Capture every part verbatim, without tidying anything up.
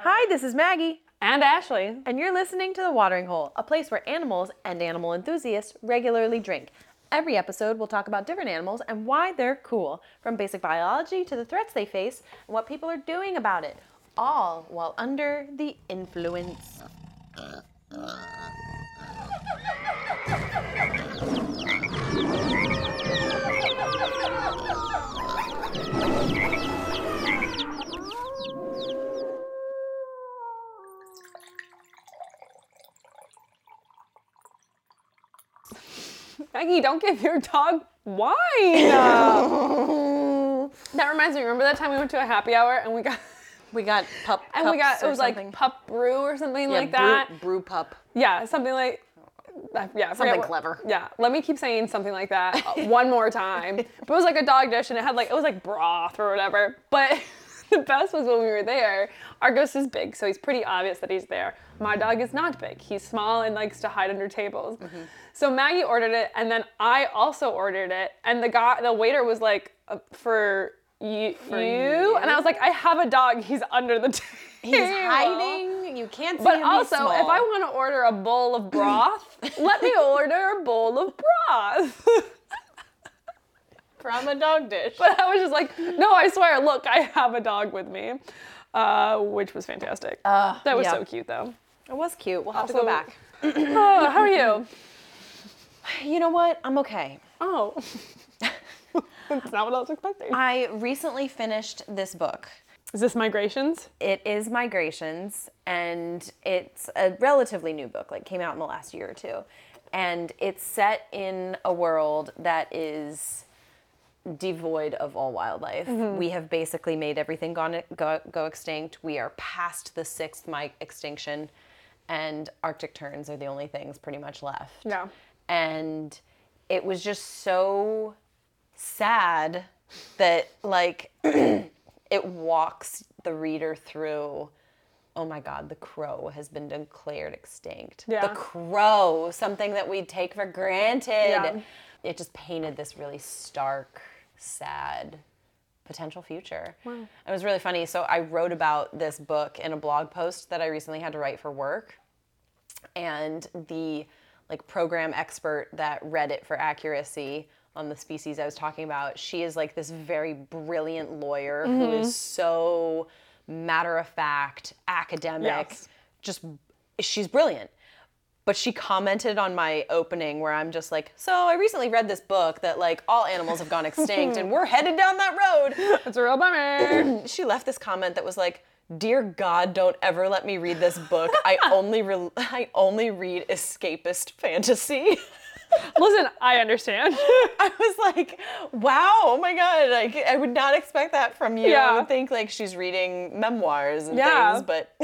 Hi, this is Maggie. And Ashley. And you're listening to The Watering Hole, a place where animals and animal enthusiasts regularly drink. Every episode, we'll talk about different animals and why they're cool, from basic biology to the threats they face and what people are doing about it, all while under the influence. Maggie, don't give your dog wine. That reminds me, remember that time we went to a happy hour and we got... We got pup And we got, it was something. like pup brew or something yeah, like brew, that. Brew pup. Yeah, something like... Yeah, I Something what, clever. Yeah, let me keep saying something like that one more time. But it was like a dog dish and it had like, it was like broth or whatever. But the best was when we were there, Argos is big, so he's pretty obvious that he's there. My dog is not big. He's small and likes to hide under tables. Mm-hmm. So Maggie ordered it, and then I also ordered it, and the guy, the waiter was like, uh, for, you, For you? you? And I was like, I have a dog. He's under the table. He's hiding. You can't see But him. also, He's small. if I want to order a bowl of broth, let me order a bowl of broth. From a dog dish. But I was just like, no, I swear, look, I have a dog with me, uh, which was fantastic. Uh, that was yeah. so cute, though. It was cute. We'll have Also- to go back. Oh, how are you? You know what? I'm okay. Oh. That's not what I was expecting. I recently finished this book. Is this Migrations? It is Migrations, and it's a relatively new book, like came out in the last year or two. And it's set in a world that is devoid of all wildlife. Mm-hmm. We have basically made everything gone, go, go extinct. We are past the sixth mi- extinction, and Arctic terns are the only things pretty much left. Yeah. And it was just so sad that, like, it walks the reader through, oh my God, the crow has been declared extinct. Yeah. The crow, something that we take for granted. Yeah. It just painted this really stark, sad potential future. Wow. It was really funny. So I wrote about this book in a blog post that I recently had to write for work. And the like program expert that read it for accuracy on the species I was talking about, she is like this very brilliant lawyer mm-hmm. who is so matter of fact, academic, Yes. just she's brilliant. But she commented on my opening where I'm just like, so I recently read this book that like all animals have gone extinct and we're headed down that road. It's a real bummer. She left this comment that was like, dear God, don't ever let me read this book. I only re- I only read escapist fantasy. Listen, I understand. I was like, wow, oh my God. Like, I would not expect that from you. Yeah. I would think like she's reading memoirs and Yeah. things, but...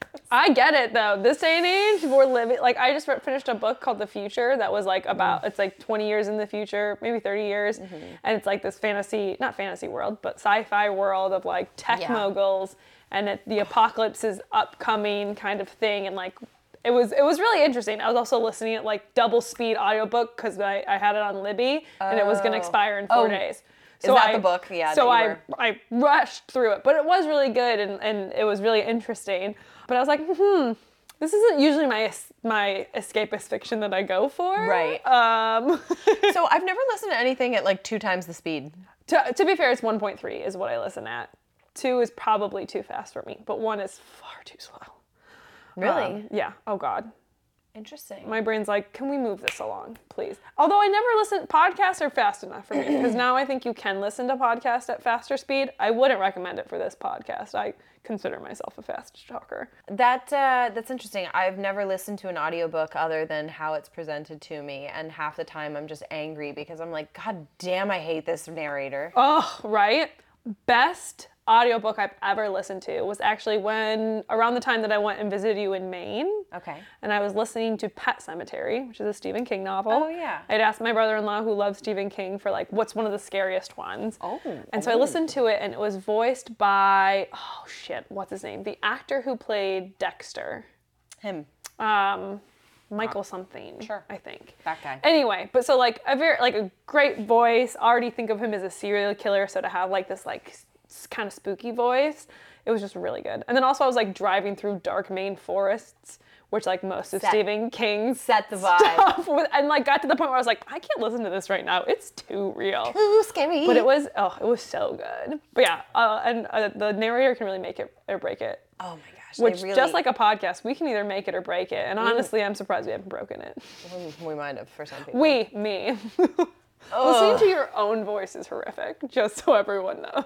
I get it though. This day and age, we're living, like I just re- finished a book called The Future that was like about, it's like twenty years in the future, maybe thirty years. Mm-hmm. And it's like this fantasy, not fantasy world, but sci-fi world of like tech Yeah. moguls and it, the apocalypse is upcoming kind of thing. And like, it was, it was really interesting. I was also listening at like double speed audiobook because I, I had it on Libby and it was going to expire in four Oh. days. So is that I, the book? Yeah. So that I, you were... I rushed through it, but it was really good and, and it was really interesting. But I was like, hmm, this isn't usually my my escapist fiction that I go for. Right. Um, So I've never listened to anything at like two times the speed. to, to be fair, it's one point three is what I listen at. Two is probably too fast for me, but one is far too slow. Really? Um, yeah. Oh God. Interesting. My brain's like, can we move this along, please? Although I never listen, podcasts are fast enough for me because now I think you can listen to podcasts at faster speed. I wouldn't recommend it for this podcast. I consider myself a fast talker. That uh, that's interesting. I've never listened to an audiobook other than how it's presented to me, and half the time I'm just angry because I'm like, God damn, I hate this narrator. Oh, right? Best audiobook I've ever listened to was actually when, around the time that I went and visited you in Maine. Okay. And I was listening to Pet Sematary, which is a Stephen King novel. Oh, yeah. I'd asked my brother-in-law who loves Stephen King for like, what's one of the scariest ones? Oh. And so I listened to it and it was voiced by, oh shit, what's his name? The actor who played Dexter. Him. Um, Michael something, Sure. I think. That guy. Anyway, but so like a very, like a great voice. I already think of him as a serial killer, so to have like this like s- kind of spooky voice, It was just really good. And then also I was like driving through dark Maine forests, which like most of Set- Stephen King's set the vibe. stuff with, and like got to the point where I was like, I can't listen to this right now. It's too real. Ooh, scary. But it was, oh, it was so good. But yeah, uh, and uh, the narrator can really make it or break it. Oh my gosh. Which, they really, just like a podcast, we can either make it or break it. And honestly, I'm surprised we haven't broken it. we might have for some people. We, me. Listening to your own voice is horrific, just so everyone knows.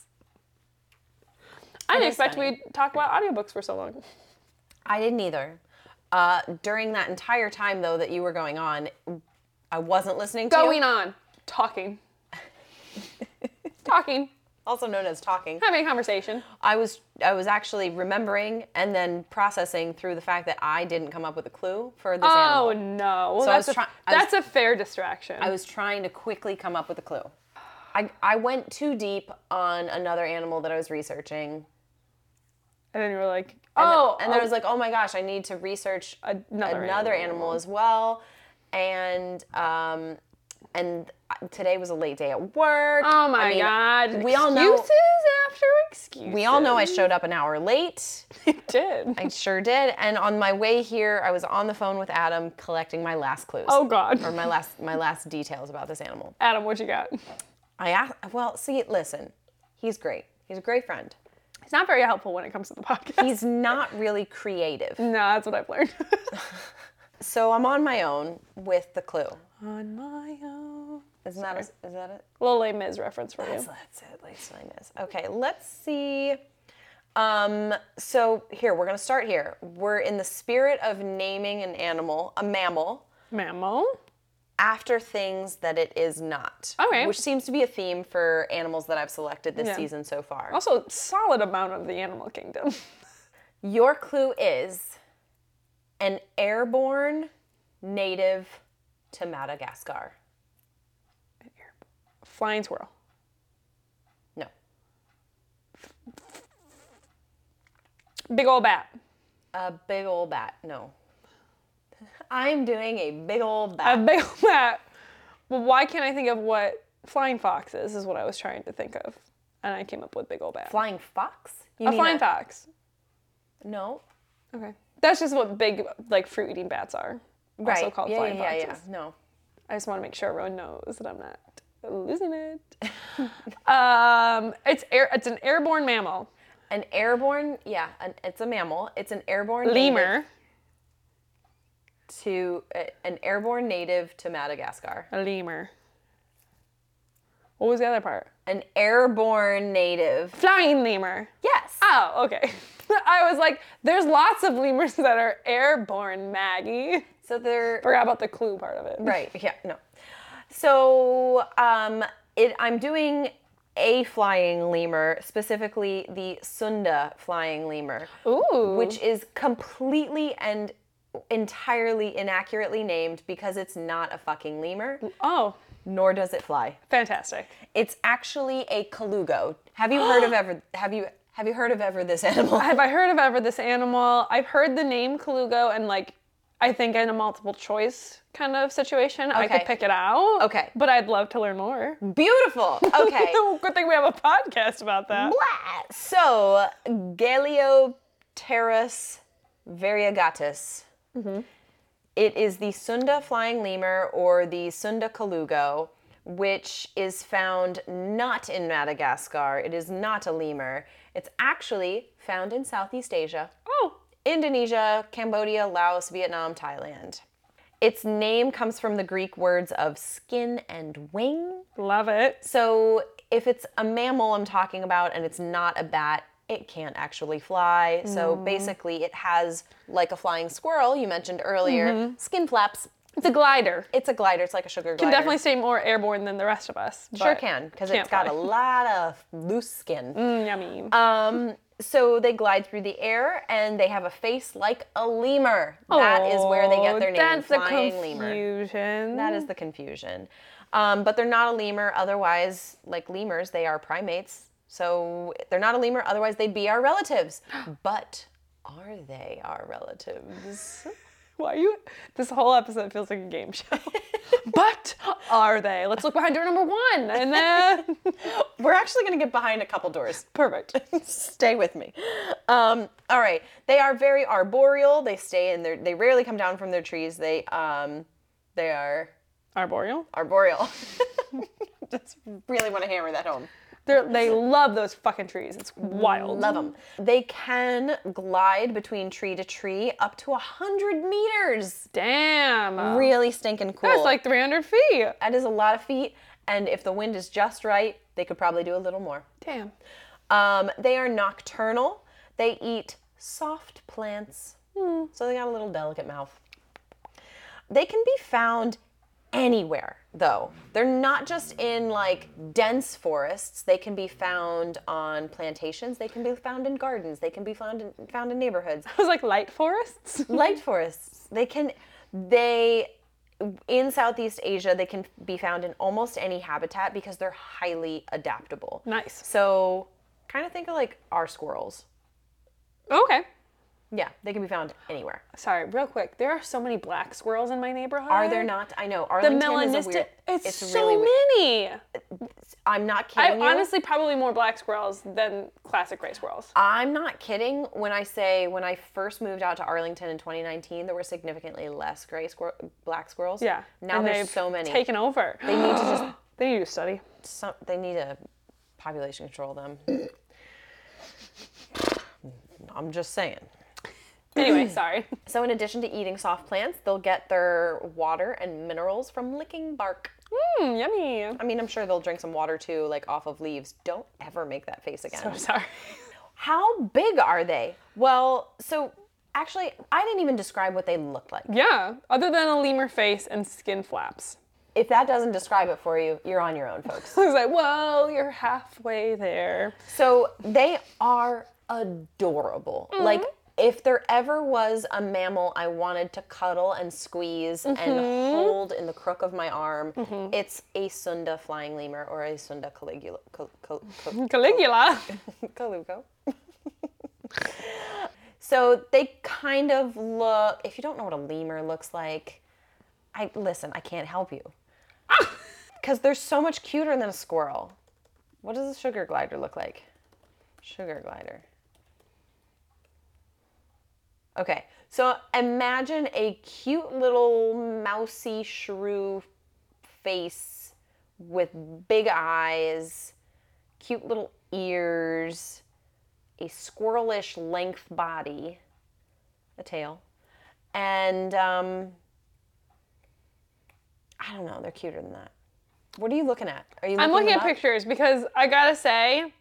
I didn't is expect funny. we'd talk about audiobooks for so long. I didn't either. Uh, during that entire time, though, that you were going on, I wasn't listening to Going you. on. Talking. Talking. Also known as talking. Having a conversation. I was I was actually remembering and then processing through the fact that I didn't come up with a clue for this Oh, animal. no. Well, So I that's was a, try- I was- that's a fair distraction. I was trying to quickly come up with a clue. I, I went too deep on another animal that I was researching. and then you were like, And oh. then, and then oh, I was like, oh my gosh, I need to research Another another, animal. animal. as well. And um, and today was a late day at work. oh my I mean, God. We all know. Excuses after excuses. We all know I showed up an hour late. You did. I sure did. And on my way here, I was on the phone with Adam collecting my last clues. Oh, God. Or my last my last details about this animal. Adam, what you got? I asked, well, see, listen, he's great. He's a great friend. It's not very helpful when it comes to the podcast. He's not really creative. No, that's what I've learned. So I'm on my own with the clue. On my own. Isn't that, a, is that it? Little Les Mis reference for That's, you. that's it, like is. Okay, let's see. Um, so here, we're gonna start here. We're in the spirit of naming an animal, a mammal, Mammal. after things that it is not. Okay. Which seems to be a theme for animals that I've selected this Yeah. season so far. Also, solid amount of the animal kingdom. Your clue is an airborne native to Madagascar. Flying squirrel. No. Big old bat. A big old bat. No. I'm doing a big old A bat. big old bat. Well, why can't I think of what flying fox is, is what I was trying to think of. And I came up with big old bat. Flying fox? You a mean flying fox. No. Okay. That's just what big, like, fruit-eating bats are. Right. Also called yeah, flying yeah, yeah, foxes. yeah. No. I just want to make sure everyone knows that I'm not losing it. um, it's air. It's an airborne mammal. An airborne, yeah, an, it's a mammal. It's an airborne Lemur. native to uh, an airborne native to Madagascar. A lemur. What was the other part? An airborne native. Flying lemur. Yes. Oh, okay. I was like, there's lots of lemurs that are airborne, Maggie. So they're Forgot about the clue part of it. right. Yeah. No. So um, it. I'm doing a flying lemur, specifically the Sunda flying lemur, Ooh. which is completely and entirely inaccurately named because it's not a fucking lemur, Oh, nor does it fly. fantastic. It's actually a colugo. Have you heard of ever? Have you have you heard of ever this animal? Have I heard of ever this animal? I've heard the name Colugo, and like, I think in a multiple choice kind of situation, I Okay. could pick it out. Okay. But I'd love to learn more. Beautiful. Okay. Good thing we have a podcast about that. Blah. So, Galeopterus variegatus. It is the Sunda flying lemur or the Sunda colugo, which is found not in Madagascar. It is not a lemur. It's actually found in Southeast Asia. Oh, Indonesia, Cambodia, Laos, Vietnam, Thailand. Its name comes from the Greek words of skin and wing. love it. So if it's a mammal I'm talking about and it's not a bat, it can't actually fly. So basically it has, like a flying squirrel you mentioned earlier, skin flaps. It's a glider. It's a glider. It's like a sugar glider. Can definitely stay more airborne than the rest of us. Sure but can, because can't it's got fly. a lot of loose skin. Mm, yummy. Um, so they glide through the air and they have a face like a lemur. That is where they get their name, That's flying the lemur. confusion. That is the confusion. Um, but they're not a lemur. Otherwise, like lemurs, they are primates. So they're not a lemur. Otherwise, they'd be our relatives. But are they our relatives? Why you? This whole episode feels like a game show. But are they? Let's look behind door number one. And then... We're actually going to get behind a couple doors. Perfect. Stay with me. Um, all right. They are very arboreal. They stay in their, they rarely come down from their trees. They, um, they are Arboreal? arboreal. Just really want to hammer that home. They're, they love those fucking trees. It's wild. Love them. They can glide between tree to tree up to one hundred meters. Damn. Really stinking cool. That's like three hundred feet. That is a lot of feet. And if the wind is just right, they could probably do a little more. Damn. Um, they are nocturnal. They eat soft plants. Mm, so they got a little delicate mouth. They can be found anywhere, though. They're not just in like dense forests. They can be found on plantations. They can be found in gardens. They can be found in, found in neighborhoods. I was like light forests. Light forests. They can, they, in Southeast Asia, they can be found in almost any habitat because they're highly adaptable. Nice. So kind of think of like our squirrels. Okay. Yeah, they can be found anywhere. Sorry, real quick. There are so many black squirrels in my neighborhood. Are there not? I know. The Arlington is a melanistic. weird. It's, so really weird. many. I'm not I kidding you. honestly probably more black squirrels than classic gray squirrels. I'm not kidding when I say when I first moved out to Arlington in twenty nineteen, there were significantly less gray squir- black squirrels. Yeah. Now and there's they've so many. taken over. They need to just. They need to study. Some, they need to population control them. I'm just saying. Anyway, sorry. So in addition to eating soft plants, they'll get their water and minerals from licking bark. Mmm, yummy. I mean, I'm sure they'll drink some water too, like off of leaves. Don't ever make that face again. So sorry. How big are they? Well, so actually, I didn't even describe what they looked like. Yeah, other than a lemur face and skin flaps. If that doesn't describe it for you, you're on your own, folks. I was like, well, you're halfway there. So they are adorable. Mm-hmm. Like, if there ever was a mammal I wanted to cuddle and squeeze mm-hmm. and hold in the crook of my arm, mm-hmm. it's a Sunda flying lemur or a Sunda caligula. Cal, cal, cal, Caligula? Calugo. So they kind of look, if you don't know what a lemur looks like, I listen, I can't help you. Because they're so much cuter than a squirrel. What does a sugar glider look like? Sugar glider. Okay, so imagine a cute little mousy shrew face with big eyes, cute little ears, a squirrelish length body, a tail, and um, I don't know, they're cuter than that. What are you looking at? Are you looking I'm looking at up? pictures because I gotta say,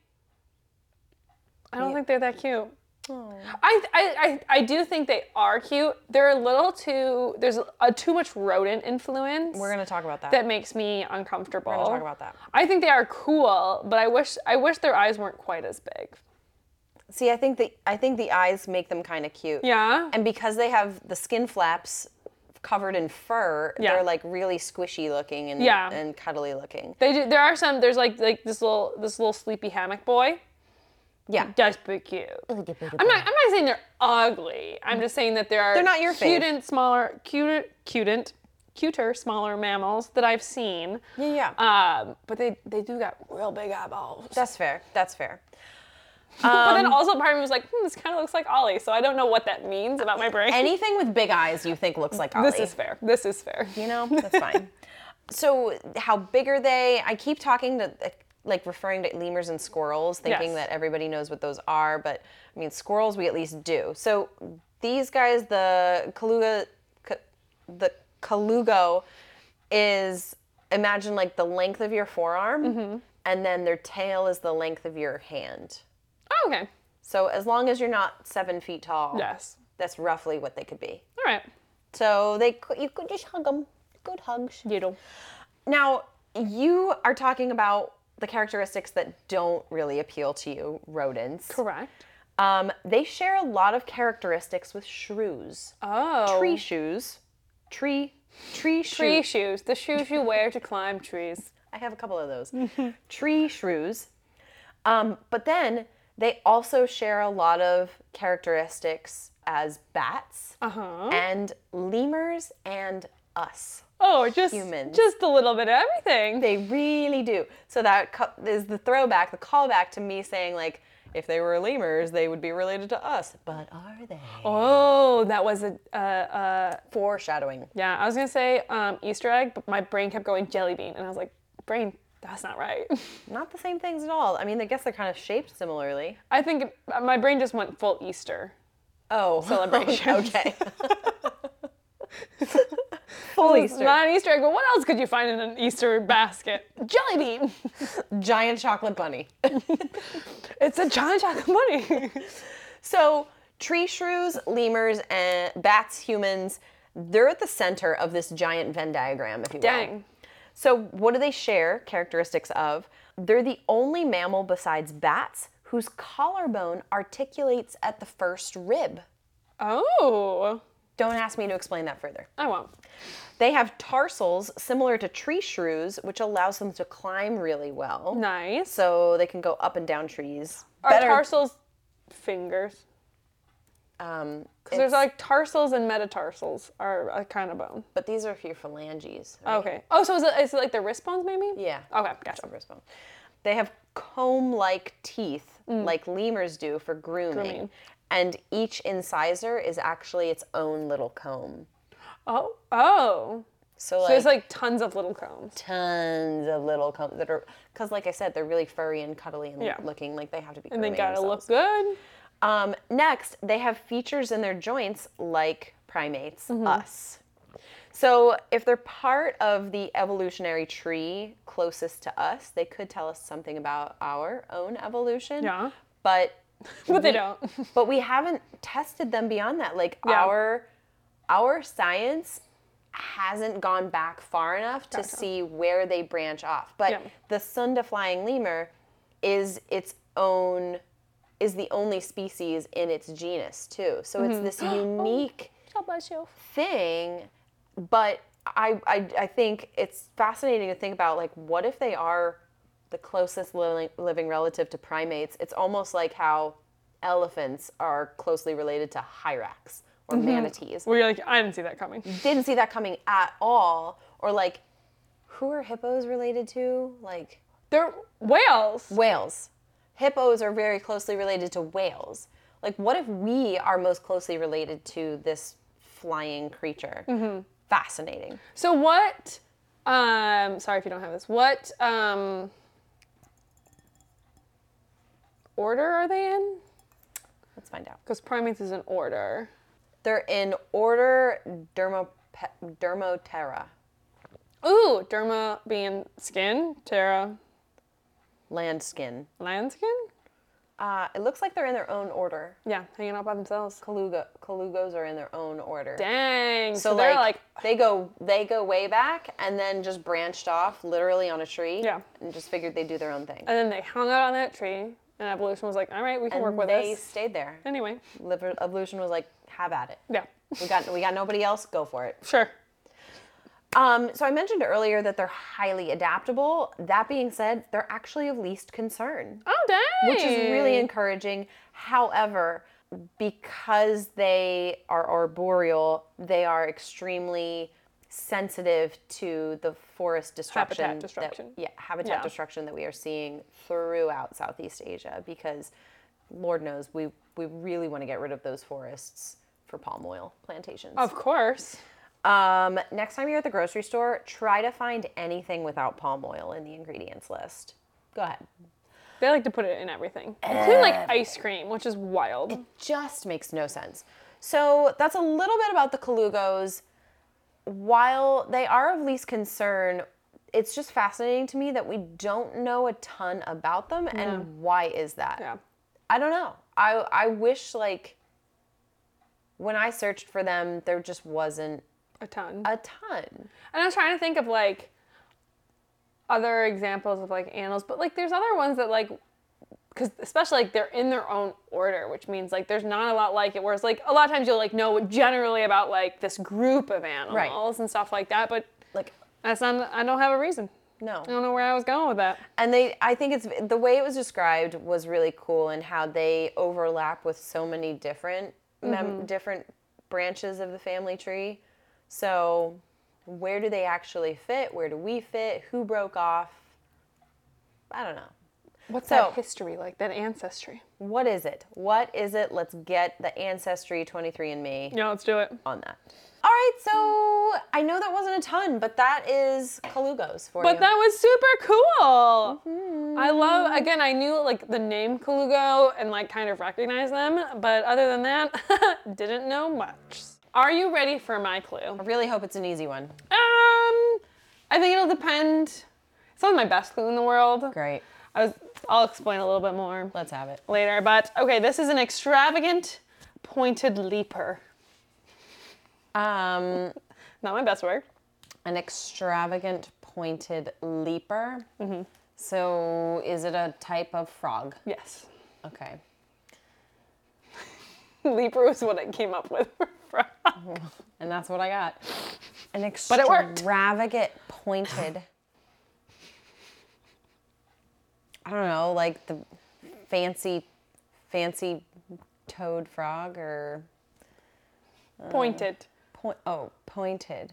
I don't Yeah. think they're that cute. Oh. I, I, I, I do think they are cute. They're a little too, there's a, a too much rodent influence. We're gonna talk about that. That makes me uncomfortable. We're gonna talk about that. I think they are cool, but I wish I wish their eyes weren't quite as big. See, I think the I think the eyes make them kind of cute. Yeah. And because they have the skin flaps covered in fur, Yeah. they're like really squishy looking and Yeah. and cuddly looking. They do. There are some. There's like like this little this little sleepy hammock boy. Yeah. That's pretty cute. I'm not. I'm not saying they're ugly. I'm just saying that there are. They're not your cute fave. and smaller, cute, cutent, cuter, smaller mammals that I've seen. Yeah, yeah. Um, but they they do got real big eyeballs. That's fair. That's fair. but Um, then also part of me was like, hmm, this kind of looks like Ollie. So I don't know what that means about my brain. Anything with big eyes you think looks like Ollie. This is fair. This is fair. You know, that's fine. So how big are they? I keep talking to, like referring to lemurs and squirrels, thinking Yes. that everybody knows what those are, but I mean, squirrels we at least do. So these guys, the Caluga, ca- the Calugo is, imagine like the length of your forearm, Mm-hmm. and then their tail is the length of your hand. Oh, okay. So as long as you're not seven feet tall, Yes. that's roughly what they could be. All right. So they could, you could just hug them. Good hugs. Doodle. Now, you are talking about the characteristics that don't really appeal to you, rodents. Correct. Um, they share a lot of characteristics with shrews. Oh. Tree shoes. Tree, tree Tree shoes. shoes. The shoes you wear to climb trees. I have a couple of those. Tree shrews. Um, but then they also share a lot of characteristics as bats Uh-huh. and lemurs and us. Oh, just Humans. just a little bit of everything. They really do. So that co- is the throwback, the callback to me saying, like, if they were lemurs, they would be related to us. But are they? Oh, that was a uh, uh, Foreshadowing. yeah. I was gonna say um, Easter egg, but my brain kept going jelly bean, and I was like, brain, that's not right. Not the same things at all. I mean, I guess they're kind of shaped similarly. I think it, my brain just went full Easter Oh. celebration. Okay. Full It's Easter. not an Easter egg, but what else could you find in an Easter basket? Jelly bean. Giant chocolate bunny. It's a giant chocolate bunny. So tree shrews, lemurs, and bats, humans, they're at the center of this giant Venn diagram, if you will. Dang. So what do they share characteristics of? They're the only mammal besides bats whose collarbone articulates at the first rib. Oh, Don't ask me to explain that further. I won't. They have tarsals similar to tree shrews, which allows them to climb really well. Nice. So they can go up and down trees. Are Better- tarsals fingers? Um, Because there's it's- like tarsals and metatarsals are a kind of bone. but these are for your phalanges. Right? Okay. Oh, so is it, is it like the wrist bones maybe? Yeah. Okay, gotcha. That's a wrist bone. They have comb-like teeth, like lemurs do for grooming. Grooming. And each incisor is actually its own little comb. Oh, oh. So, So like, there's like tons of little combs. tons of little combs that are, because like I said, they're really furry and cuddly and Yeah. looking like they have to be And they grooming gotta look themselves. good. Um, next, they have features in their joints like primates, Mm-hmm. us. So if they're part of the evolutionary tree closest to us, they could tell us something about our own evolution. Yeah. But But they we- don't. But we haven't tested them beyond that. Like Yeah. our our science hasn't gone back far enough to Gotcha. see where they branch off. But Yeah. the Sunda flying lemur is its own is the only species in its genus too. So Mm-hmm. it's this unique God bless you. thing, but I, I I think it's fascinating to think about, like, what if they are the closest living, living relative to primates? It's almost like how elephants are closely related to hyrax or manatees. Where you're like, I didn't see that coming. Didn't see that coming at all. Or like, who are hippos related to? Like They're whales. whales. Hippos are very closely related to whales. Like, what if we are most closely related to this flying creature? Fascinating. So what, um, sorry if you don't have this, what um, order are they in? Let's find out. Because primates is an order. They're in order Dermo, Dermoptera, Ooh, derma being skin, terra land skin. land skin? Uh, it looks like they're in their own order. Yeah, hanging out by themselves. Caluga, Calugos are in their own order. Dang. So, So, they're like, like, they go they go way back and then just branched off literally on a tree. Yeah. And just figured they'd do their own thing. and then they hung out on that tree, and evolution was like, all right, we can work And with they this. stayed there. Anyway, Liver- Evolution was like, have at it. yeah, We got we got nobody else. Go for it. sure. Um, so I mentioned earlier that they're highly adaptable. That being said, they're actually of least concern, Oh, dang. which is really encouraging. However, because they are arboreal, they are extremely sensitive to the forest destruction. Habitat destruction. That, yeah, habitat Yeah. destruction that we are seeing throughout Southeast Asia. Because, Lord knows, we we really want to get rid of those forests for palm oil plantations. Of course. Um, next time you're at the grocery store, try to find anything without palm oil in the ingredients list. Go ahead. They like to put it in everything, including like ice cream, which is wild. Just makes no sense. So that's a little bit about the Calugos. While they are of least concern, it's just fascinating to me that we don't know a ton about them, and why is that? Yeah. I don't know. I I wish, like, when I searched for them, there just wasn't A ton. a ton. And I was trying to think of like other examples of like animals, but like there's other ones that like, because especially like they're in their own order, which means like there's not a lot like it. Whereas like a lot of times you'll like know generally about like this group of animals and stuff like that, but Like, that's not. I don't have a reason. no. I don't know where I was going with that. And they, I think it's the way it was described was really cool, and how they overlap with so many different mem- different branches of the family tree. So Where do they actually fit? Where do we fit? Who broke off? I don't know. What's So- that history like, that ancestry? What is it? What is it? Let's get the Ancestry twenty-three and me Yeah, let's do it. on that. All right, so I know that wasn't a ton, but that is Kalugos for But you. that was super cool. I love, again, I knew like the name Kalugo and like kind of recognized them, but other than that, didn't know much. Are you ready for my clue? I really hope it's an easy one. Um, I think it'll depend. It's not my best clue in the world. Great. I was, I'll explain a little bit more Let's have it. later, but okay, this is an extravagant pointed leaper. Um, Not my best work. an extravagant pointed leaper. Mm-hmm. So is it a type of frog? Yes. Okay. Leaper was what I came up with. And that's what I got. An But it worked. extravagant pointed. I don't know, like the fancy, fancy toad frog or Pointed. point. Oh, pointed.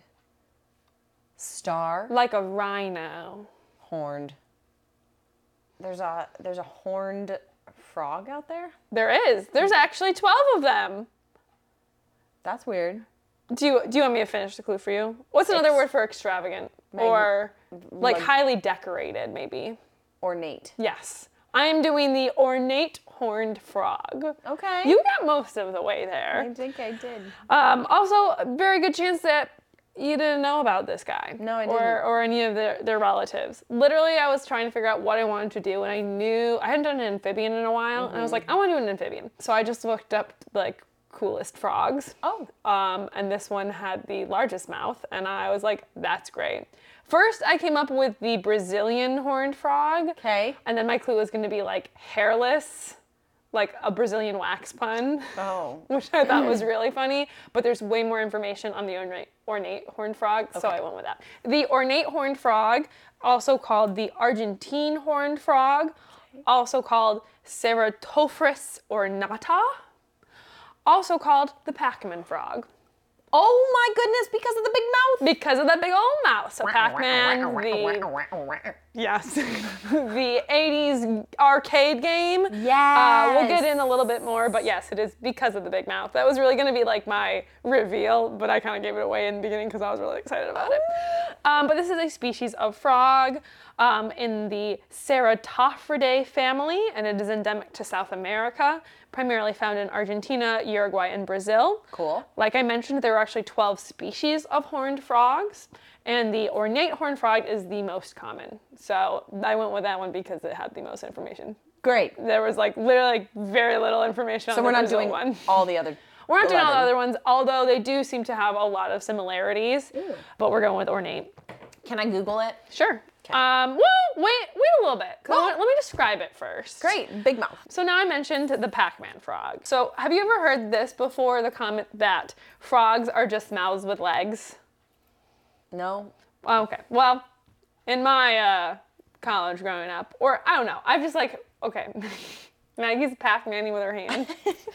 Star Like a rhino. horned. There's a there's a horned frog out there. There is. There's actually twelve of them. That's weird. Do you do you want me to finish the clue for you? What's another Ex- word for extravagant? Mag- or like like- highly decorated, maybe. Ornate. Yes. I am doing the ornate horned frog. Okay. You got most of the way I there. think I did. Um, also, a very good chance that you didn't know about this guy. No, I Or, didn't. or any of their, their relatives. Literally, I was trying to figure out what I wanted to do, and I knew I hadn't done an amphibian in a while, and I was like, I want to do an amphibian. So I just looked up like coolest frogs. Oh. Um, and this one had the largest mouth, and I was like, that's great. First, I came up with the Brazilian horned frog. Okay. And then my clue was going to be like hairless, like a Brazilian wax pun, Oh. which I thought was really funny. But there's way more information on the ornate, ornate horned frog, so I went with that. The ornate horned frog, also called the Argentine horned frog, also called Ceratophrys ornata, also called the Pac-Man frog. Oh my goodness, because of the big mouth. Because of that big old mouth. So Pac-Man, the yes, the eighties arcade game. Yes. Uh, we'll get in a little bit more, but yes, it is because of the big mouth. That was really going to be like my reveal, but I kind of gave it away in the beginning because I was really excited about it. Um, but this is a species of frog um, in the Ceratophryidae family, and it is endemic to South America, primarily found in Argentina, Uruguay, and Brazil. Cool. Like I mentioned, there are actually twelve species of horned frogs, and the ornate horned frog is the most common. So I went with that one because it had the most information. Great. There was like literally like, very little information So on we're the not Brazil doing one. all the other. We're not doing all the eleven. other ones, although they do seem to have a lot of similarities. But we're going with ornate. Can I Google it? Sure. Um, well, wait, wait a little bit. 'cause I Well- want- let me describe it first. Great. Big mouth. So now I mentioned the Pac-Man frog. So have you ever heard this before, the comment that frogs are just mouths with legs? No. Oh, okay. Well, in my uh, college growing up, or I don't know, I've just like, okay, Maggie's Pac-Man with her hand.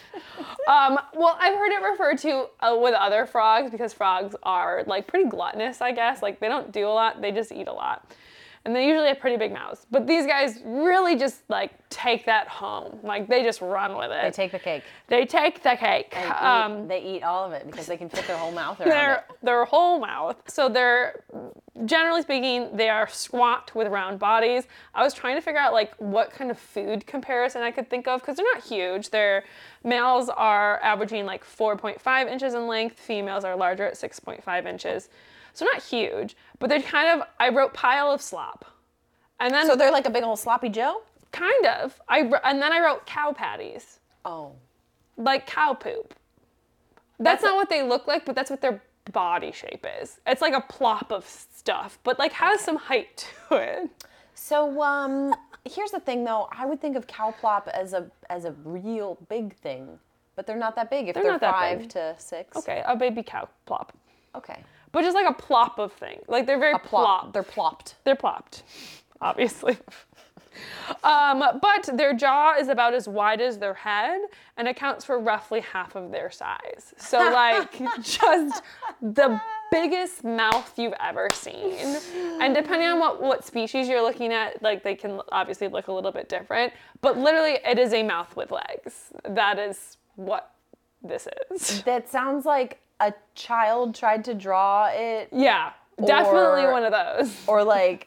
um, well, I've heard it referred to uh, with other frogs because frogs are like pretty gluttonous, I guess. Like they don't do a lot, they just eat a lot. And they usually have pretty big mouths. But these guys really just like take that home. Like they just run with it. They take the cake. They take the cake. And Um, eat, they eat all of it because they can fit their whole mouth around their it. their whole mouth. So they're generally speaking, they are squat with round bodies. I was trying to figure out like what kind of food comparison I could think of because they're not huge. Their males are averaging like four point five inches in length. Females are larger at six point five inches. So not huge, but they're kind of. I wrote pile of slop, and then So they're like a big old sloppy Joe? kind of. I and then I wrote cow patties, Oh. like cow poop. That's, not what they look like, but that's what their body shape is. It's like a plop of stuff, but like has some height to it. So um, here's the thing though. I would think of cow plop as a as a real big thing, but they're not that big if They're they're, not that five big. to six. Okay, a baby cow plop. Okay. But just like a plop of thing. Like they're very A plop. plop. They're plopped. They're plopped, obviously. Um, but their jaw is about as wide as their head and accounts for roughly half of their size. So like just the biggest mouth you've ever seen. And depending on what, what species you're looking at, like they can obviously look a little bit different, but literally it is a mouth with legs. That is what this is. That sounds like a child tried to draw it. Yeah, definitely Or- one of those. Or like,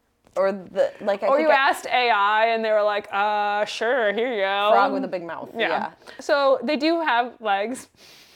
or the, like I Or think you I- asked A I and they were like, uh, sure, here you go. frog with a big mouth. Yeah. Yeah. So they do have legs.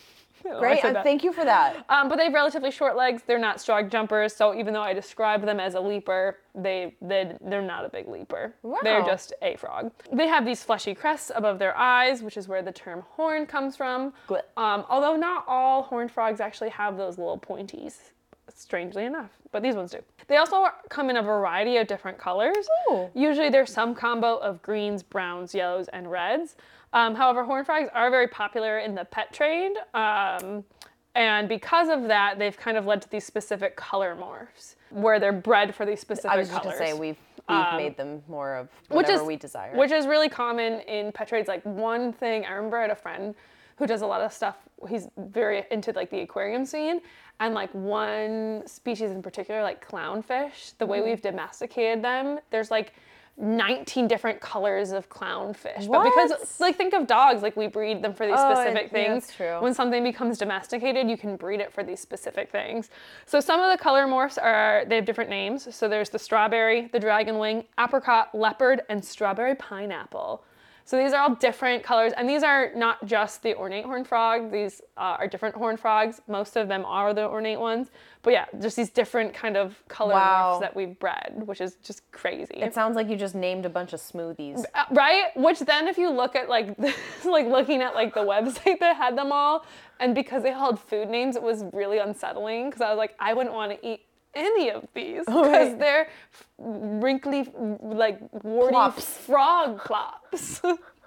I don't know why I Great, said uh, that. thank you for that. Um, but they have relatively short legs. They're not strong jumpers. So even though I describe them as a leaper, they, they, they're not a big leaper. They're Wow. just a frog. They have these fleshy crests above their eyes, which is where the term horn comes from. Good. Um, although not all horned frogs actually have those little pointies, strangely enough, but these ones do. They also come in a variety of different colors. Ooh. Usually there's some combo of greens, browns, yellows, and reds. Um, however, horned frogs are very popular in the pet trade. Um, and because of that, they've kind of led to these specific color morphs where they're bred for these specific I was just colors. gonna say we've we've made them more of which whatever is, we desire. Which is really common in pet trades. Like one thing, I remember I had a friend who does a lot of stuff. He's very into like the aquarium scene, and like one species in particular, like clownfish, the way Mm-hmm. we've domesticated them, there's like nineteen different colors of clownfish. What? But because like think of dogs, like we breed them for these Oh, specific yeah, things. that's true. When something becomes domesticated, you can breed it for these specific things. So some of the color morphs are, they have different names. So there's the strawberry, the dragon wing, apricot, leopard, and strawberry pineapple. So these are all different colors, and these are not just the ornate horned frog. These uh, are different horned frogs. Most of them are the ornate ones. But yeah, just these different kind of color Wow. morphs that we've bred, which is just crazy. It sounds like you just named a bunch of smoothies. Uh, right? Which then if you look at like, the, like looking at like the website that had them all, and because they all had food names, it was really unsettling because I was like, I wouldn't want to eat any of these because right. they're f- wrinkly, like warty Plops. frog plops.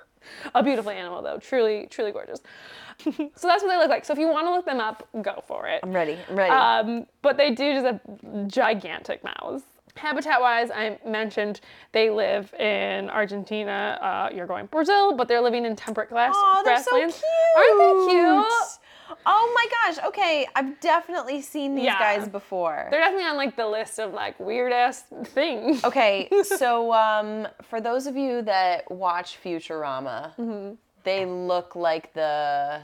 A beautiful animal though, truly, truly gorgeous. So that's what they look like. So if you want to look them up, go for it. I'm ready. I'm ready. Um, but they do just have gigantic mouths. Habitat-wise, I mentioned they live in Argentina, uh, you're going Brazil, but they're living in temperate glass Oh, they're so grasslands. cute. Aren't they cute? Oh my gosh. Okay, I've definitely seen these Yeah. guys before. They're definitely on like the list of like weird ass things. Okay, so um, for those of you that watch Futurama, Mm-hmm. they look like the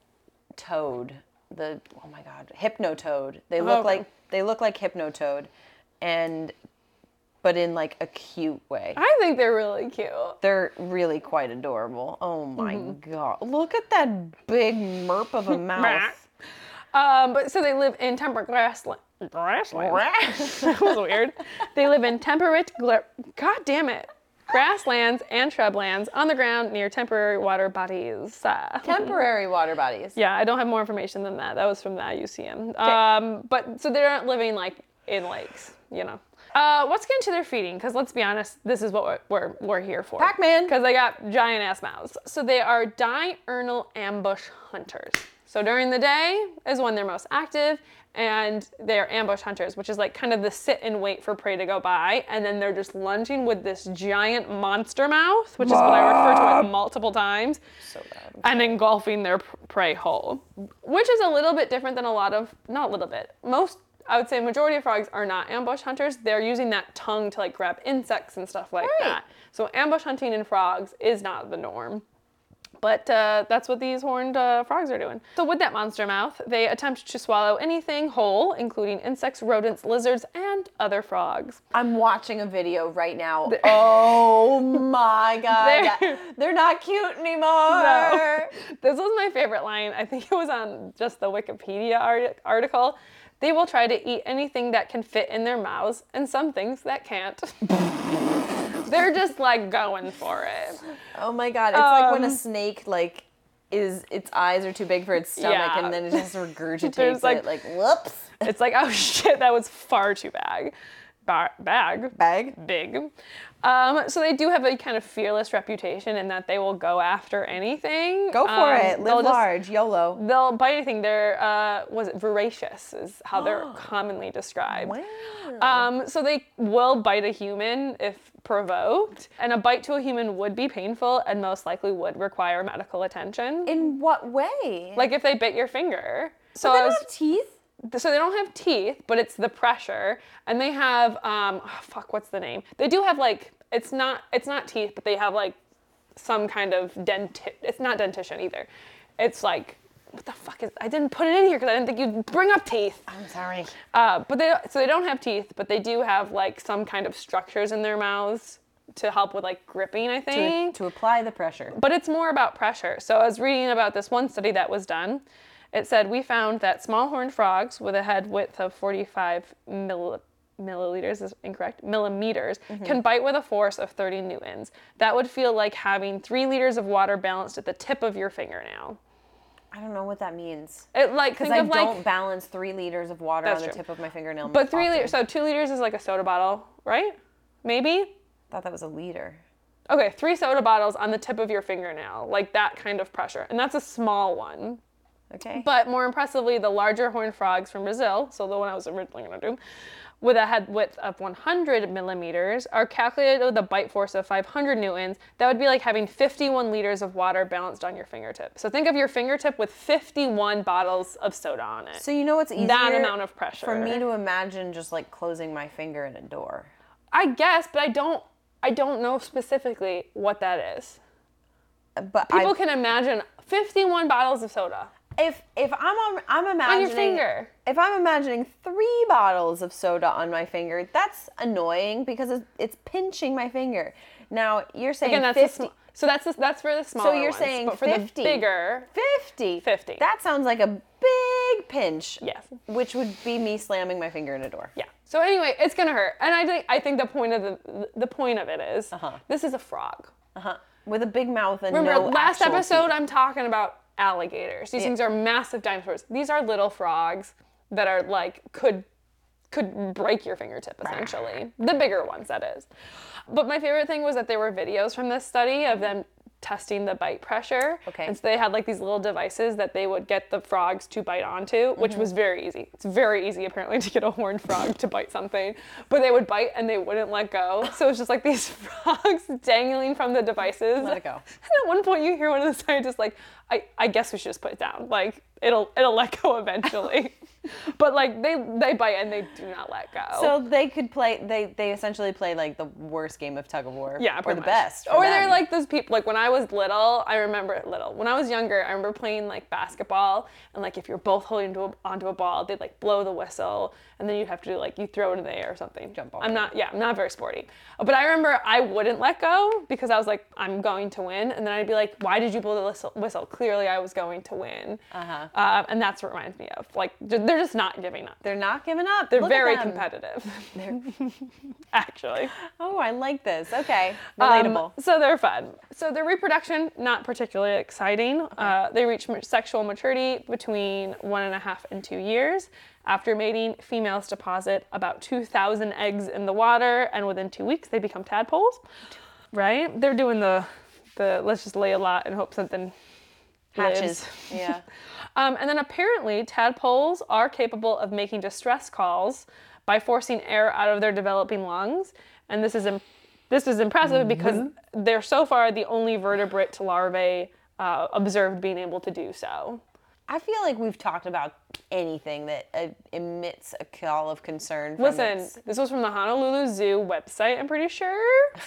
toad. The oh my god, Hypnotoad. They look Okay. like they look like Hypnotoad, and but in like a cute way. I think they're really cute. They're really quite adorable. Oh my Mm-hmm. god, look at that big merp of a mouth. Um, but so they live in temperate grassland. Grasslands. That was weird. They live in temperate, gla- god damn it, grasslands and shrublands on the ground near temporary water bodies. Uh, Temporary water bodies. yeah, I don't have more information than that. That was from the I U C M. Um, but so they're not living like in lakes, you know. Uh, let's get into their feeding, because let's be honest, this is what we're, we're, we're here for. Pac-Man. Because they got giant ass mouths. So they are diurnal ambush hunters. So during the day is when they're most active, and they're ambush hunters, which is like kind of the sit and wait for prey to go by, and then they're just lunging with this giant monster mouth, which is what I refer to it multiple times, So bad. and engulfing their p- prey whole, which is a little bit different than a lot of, not a little bit, most, I would say majority of frogs are not ambush hunters. They're using that tongue to like grab insects and stuff like Right. that. So ambush hunting in frogs is not the norm. But uh, that's what these horned uh, frogs are doing. So with that monster mouth, they attempt to swallow anything whole, including insects, rodents, lizards, and other frogs. I'm watching a video right now. Oh my god. They're- They're not cute anymore. No. This was my favorite line. I think it was on just the Wikipedia art- article. They will try to eat anything that can fit in their mouths and some things that can't. They're just like going for it. Oh my god. It's like when a Um, snake like is its eyes are too big for its stomach Yeah. and then it just regurgitates There's, like- it like whoops. It's like, oh shit, that was far too bad. ba- bag. Bag. Big. Um, so they do have a kind of fearless reputation in that they will go after anything. Go for Um, it. they'll Live just- large. YOLO. They'll bite anything. They're, uh, was it voracious is how they're commonly described. Wow. Um, so they will bite a human if provoked, and a bite to a human would be painful and most likely would require medical attention. In what way? Like if they bit your finger. So But they I don't was- have teeth. so they don't have teeth, but it's the pressure, and they have um, oh, fuck, what's the name? They do have like it's not it's not teeth, but they have like some kind of denti. It's not dentition either. It's like what the fuck is? I didn't put it in here because I didn't think you'd bring up teeth. I'm sorry. Uh, but they so they don't have teeth, but they do have like some kind of structures in their mouths to help with like gripping, I To, think. to apply the pressure. But it's more about pressure. So I was reading about this one study that was done. It said we found that small horned frogs with a head width of forty-five milli- milliliters is incorrect millimeters Mm-hmm. can bite with a force of thirty newtons. That would feel like having three liters of water balanced at the tip of your fingernail. I don't know what that means. It like Because think I of don't like balance three liters of water That's on the true. tip of my fingernail. but three often. liters. So two liters is like a soda bottle, right? Maybe. I thought that was a liter. Okay, three soda bottles on the tip of your fingernail, like that kind of pressure, and that's a small one. Okay. But more impressively, the larger horned frogs from Brazil, so the one I was originally going to do, with a head width of one hundred millimeters, are calculated with a bite force of five hundred newtons. That would be like having fifty-one liters of water balanced on your fingertip. So think of your fingertip with fifty-one bottles of soda on it. So you know what's easier? That amount of pressure. For me to imagine just like closing my finger in a door. I guess, but I don't. I don't know specifically what that is. But People I, can imagine fifty-one bottles of soda if if I'm on, I'm on imagining your finger. if I'm imagining three bottles of soda on my finger, that's annoying because it's, it's pinching my finger. Now you're saying Again, that's fifty. the sm- so that's the, that's for the smaller So you're ones, saying but for fifty. the bigger, fifty. fifty. That sounds like a big pinch. yes. Which would be me slamming my finger in a door. Yeah. So anyway, it's gonna hurt, and I think I think the point of the the point of it is Uh-huh. this is a frog. Uh-huh. With a big mouth and Remember, no last actual episode teeth. I'm talking about alligators. These Yeah. things are massive dinosaurs. These are little frogs that are like could could break your fingertip essentially. The bigger ones, that is. But my favorite thing was that there were videos from this study of them testing the bite pressure. Okay. And so they had like these little devices that they would get the frogs to bite onto, which was very easy. It's very easy apparently to get a horned frog to bite something, but they would bite and they wouldn't let go. So it's just like these frogs dangling from the devices. Let it go. And at one point you hear one of the scientists like, I, I guess we should just put it down. Like it'll it'll let go eventually. But like they they bite and they do not let go. So they could play. They they essentially play like the worst game of tug of war. Yeah, or pretty the much. best. for Or they're them. like those people. Like when I was little, I remember little. When I was younger, I remember playing like basketball, and like if you're both holding to a, onto a ball, they'd like blow the whistle, and then you'd have to do like you throw it in the air or something. Jump over I'm not. Yeah, I'm not very sporty. But I remember I wouldn't let go because I was like, I'm going to win, and then I'd be like, why did you blow the whistle? whistle? Clearly, I was going to win. Uh-huh. Uh, and that's what reminds me of. Like they're just not giving up. They're not giving up. They're Look at very them. competitive. They're- Actually. Oh, I like this. Okay, Um, relatable. so they're fun. So their reproduction, not particularly exciting. Uh, they reach ma- sexual maturity between one and a half and two years. After mating, females deposit about two thousand eggs in the water, and within two weeks, they become tadpoles. Right? They're doing the, the let's just lay a lot and hope something Hatches. lives. Yeah. Um, and then apparently, tadpoles are capable of making distress calls by forcing air out of their developing lungs. And this is im- this is impressive because they're so far the only vertebrate larvae uh, observed being able to do so. I feel like we've talked about anything that uh, emits a call of concern. From Listen, its- this was from the Honolulu Zoo website, I'm pretty sure.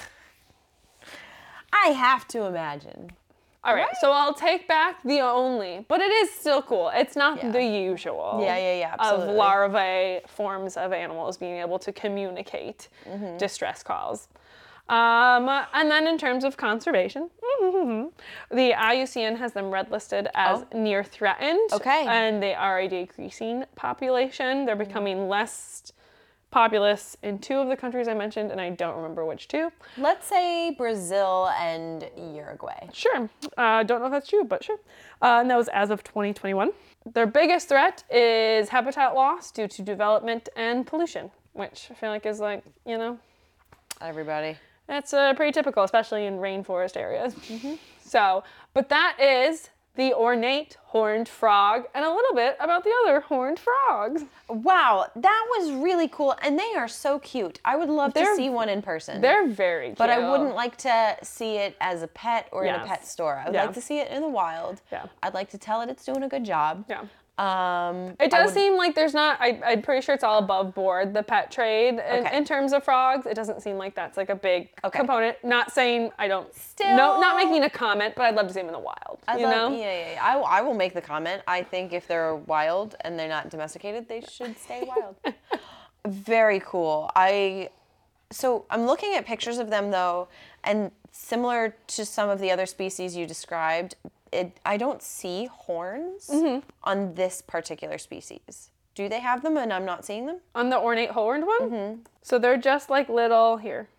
I have to imagine. All right, so I'll take back the only, but it is still cool. It's not Yeah. the usual. Yeah, yeah, yeah, Of absolutely. larvae forms of animals being able to communicate Mm-hmm. distress calls. Um, and then in terms of conservation, the I U C N has them red listed as near threatened. Oh. Okay. And they are a decreasing population. They're becoming less populous in two of the countries I mentioned, and I don't remember which two. Let's say Brazil and Uruguay. Sure. Uh, don't know if that's true, but sure. Uh, and that was as of twenty twenty-one. Their biggest threat is habitat loss due to development and pollution. which I feel like is like, you know, Everybody. that's uh, pretty typical, especially in rainforest areas. Mm-hmm. So, but that is the ornate horned frog and a little bit about the other horned frogs. Wow, that was really cool. And they are so cute. I would love They're- to see one in person. They're very cute. But I wouldn't like to see it as a pet or in a Yes. pet store. I would Yeah. like to see it in the wild. Yeah. I'd like to tell it it's doing a good job. Yeah. Um, It I does would- seem like there's not, I, I'm pretty sure it's all above board, the pet trade in, Okay. in terms of frogs. It doesn't seem like that's like a big Okay. component. Not saying I don't, Still- no, not making a comment, but I'd love to see them in the wild. I'd you love- know? Yeah, yeah, yeah. I, will- I will make the comment. I think if they're wild and they're not domesticated, they should stay wild. Very cool. I so I'm looking at pictures of them though, and similar to some of the other species you described, it I don't see horns Mm-hmm. on this particular species. Do they have them and I'm not seeing them? On the ornate horned one? Mm-hmm. So they're just like little, here.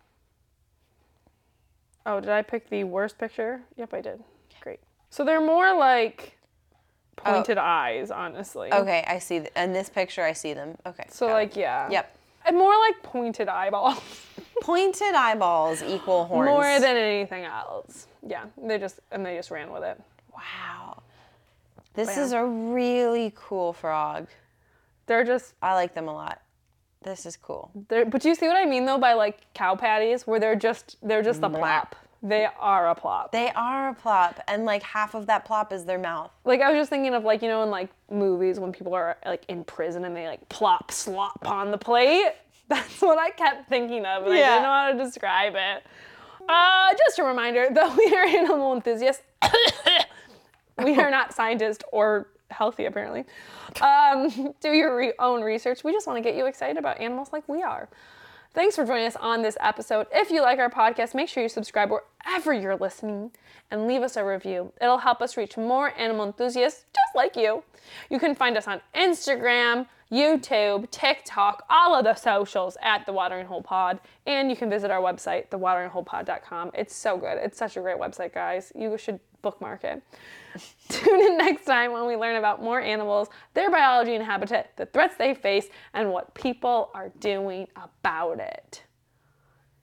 Oh, did I pick the worst picture? Yep, I did. Great. So they're more like pointed eyes, honestly. Okay, I see. Th- in this picture, I see them. Okay. So got it. like, yeah. Yep. And more like pointed eyeballs. Pointed eyeballs equal horns. More than anything else. Yeah, they just, and they just ran with it. Wow. This Yeah. is a really cool frog. They're just, I like them a lot. This is cool. they're, but you see what I mean though by like cow patties where they're just, they're just the plop. They are a plop. They are a plop, and like half of that plop is their mouth. Like I was just thinking of like, you know, in like movies when people are like in prison and they like plop slop on the plate. That's what I kept thinking of, and I Yeah. didn't know how to describe it. Uh, just a reminder, though we are animal enthusiasts, we are not scientists or healthy apparently. Um, do your re- own research. We just want to get you excited about animals like we are. Thanks for joining us on this episode. If you like our podcast, make sure you subscribe wherever you're listening and leave us a review. It'll help us reach more animal enthusiasts just like you. You can find us on Instagram, YouTube, TikTok, all of the socials at The Watering Hole Pod. And you can visit our website, the watering hole pod dot com. It's so good. It's such a great website, guys. You should bookmark it. Tune in next time when we learn about more animals, their biology and habitat, the threats they face, and what people are doing about it.